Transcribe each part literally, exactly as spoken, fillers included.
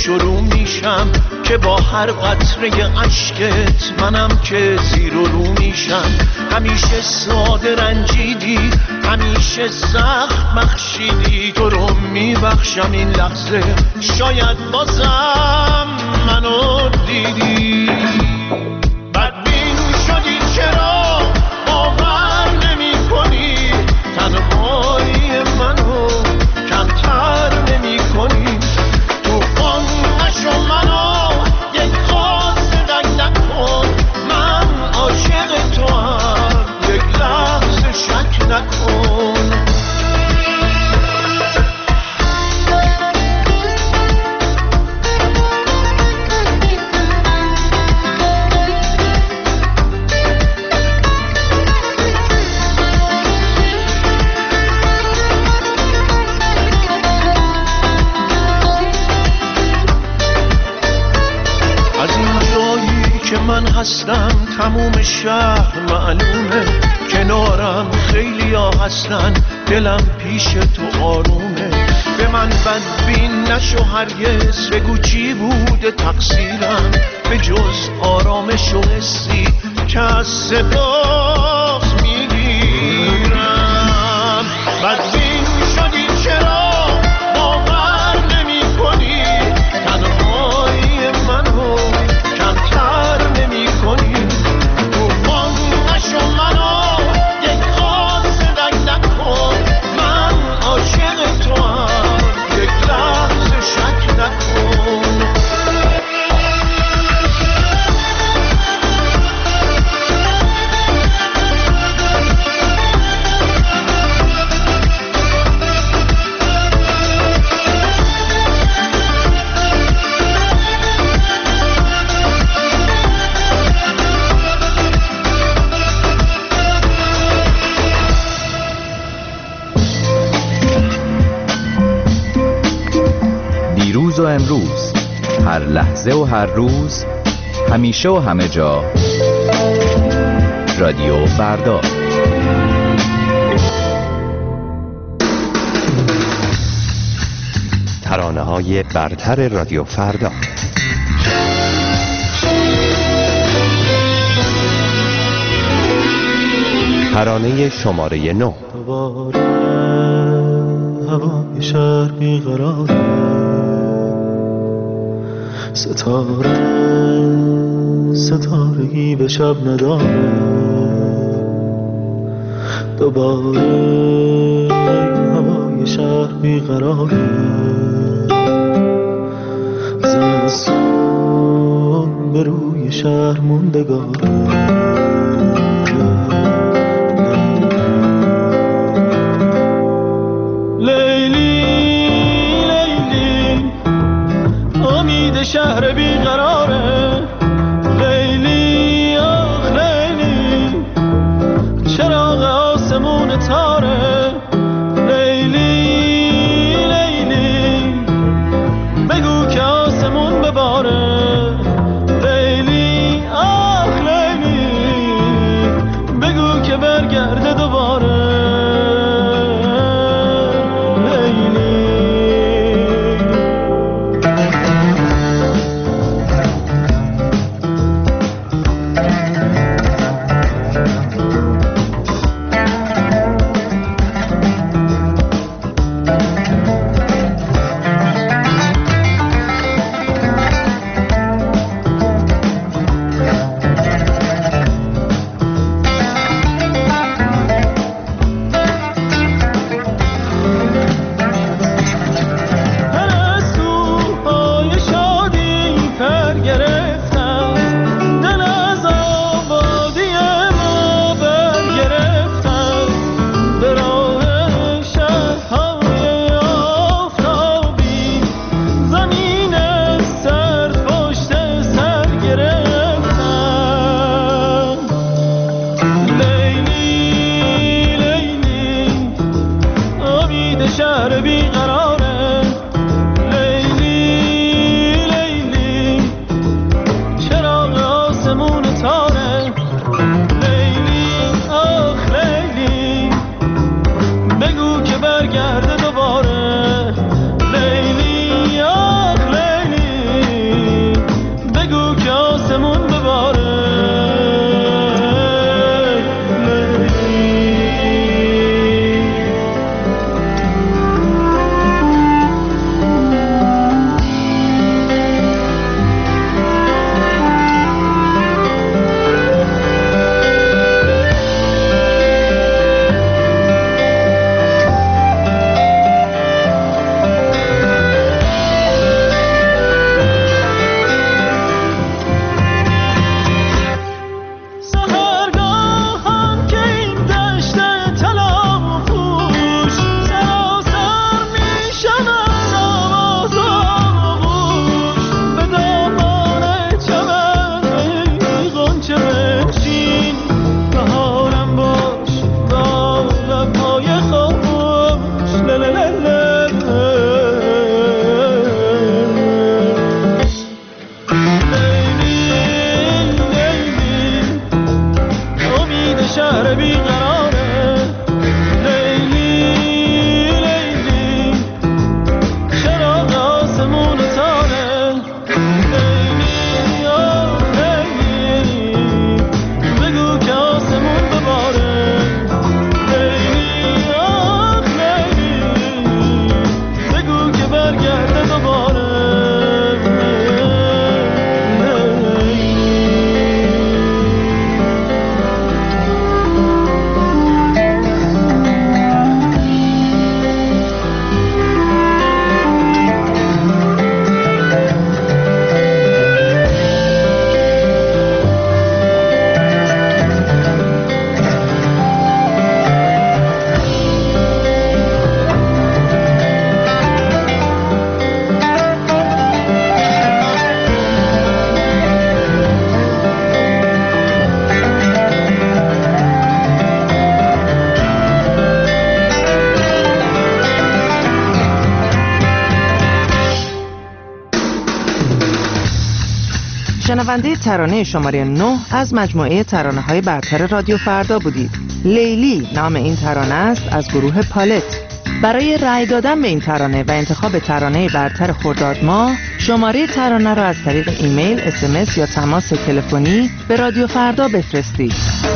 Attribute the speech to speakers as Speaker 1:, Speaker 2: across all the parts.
Speaker 1: شروع میشم که با هر قطره عشقت منم که زیر و رو میشم. همیشه ساده رنجیدی، همیشه سخت بخشیدی، تو رو میبخشم این لحظه شاید بازم منو دیدی. بدبین شدی چرا باور نمی کنی، تنهایی منو کمتر نمی کنی. تو قانش و منو یک خاص دک نکن، من عاشق تو هم یک لحظه شک نکن. من هستم تموم شهر معلومه، کنارم خیلی ها هستن دلم پیش تو آرومه. به من بدبین نشو هرگز، بگو چی بوده تقصیرم به جز آرامش و حسی که از صداست میگیرم. بدبین شدی چرا باور نمی کنی، تنهایی منو کمتر نمی کنی. تو قانش و منو یک خاص دک نکن، من عاشق تو هم یک لحظه شک نکن.
Speaker 2: دیروز و امروز، هر لحظه و هر روز، همیشه و همه جا، رادیو فردا.
Speaker 3: ترانه‌های برتر رادیو فردا. ترانه شماره نه.
Speaker 4: دوباره هوای شهر بیقراره، ستاره ستارگی به شب نداره. دوباره هوای شهر بیقراره، زمستون به روی شهر موندگاره. شهر بیقراره، لیلی آخ لیلی، چراغ آسمون تاره. لیلی لیلی، بگو که آسمون بباره. لیلی آخ لیلی، بگو که برگرده دوباره. برگرده دوباره. لیلی آخ لیلی،
Speaker 5: شنونده ترانه شماره نه از مجموعه ترانه‌های برتر رادیو فردا بودید. لیلی نام این ترانه است از گروه پالت. برای رأی دادن به این ترانه و انتخاب ترانه برتر خرداد ماه، شماره ترانه را از طریق ایمیل، اس ام اس یا تماس تلفنی به رادیو فردا بفرستید.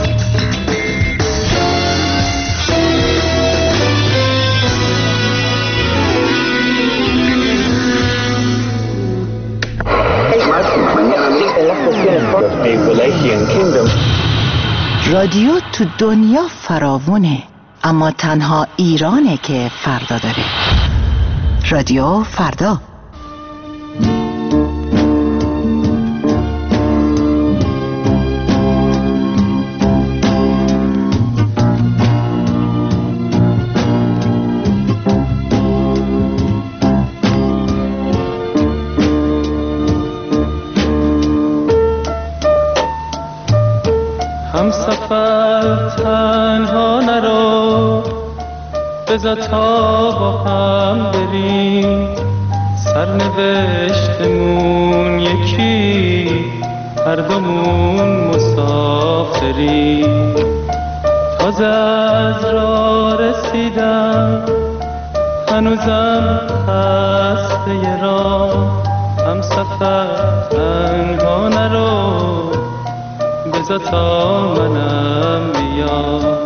Speaker 6: رادیو تو دنیا فراوونه، اما تنها ایرانه که فردا داره. رادیو فردا.
Speaker 4: همسفر تنها نرو، بذار تا با هم بریم، سرنوشتمون یکی، هر دومون مسافریم. تازه از راه رسیدم، هنوزم خسته راه. همسفر تنها نرو، بذار تا منم بیام.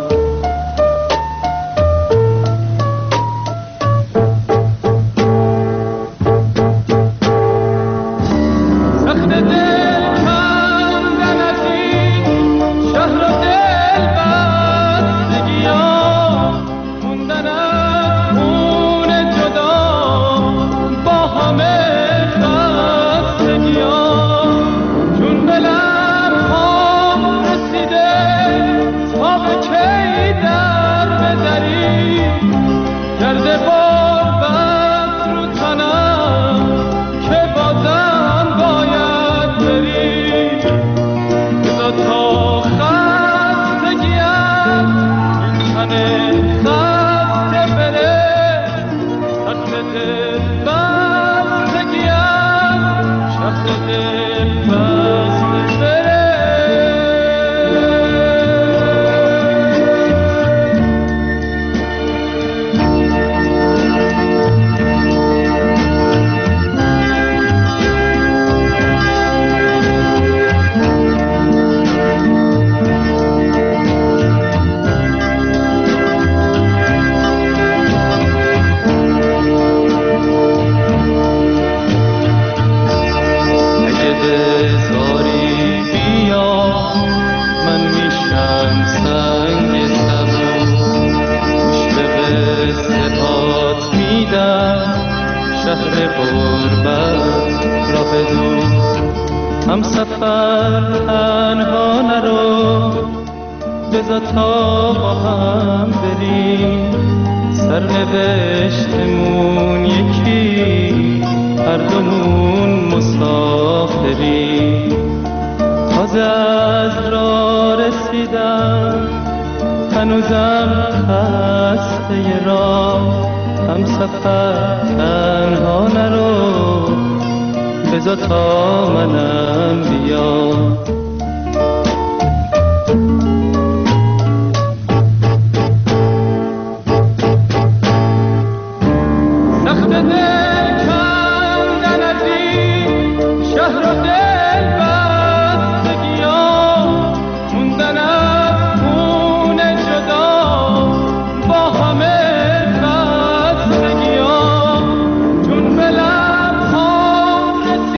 Speaker 4: همسفر تنها نرو، بذار تا با هم بریم، سرنوشتمون یکی، هر دومون مسافریم. تازه از راه رسیدم، هنوزم خسته راه. همسفر تنها نرو، بذار تا منم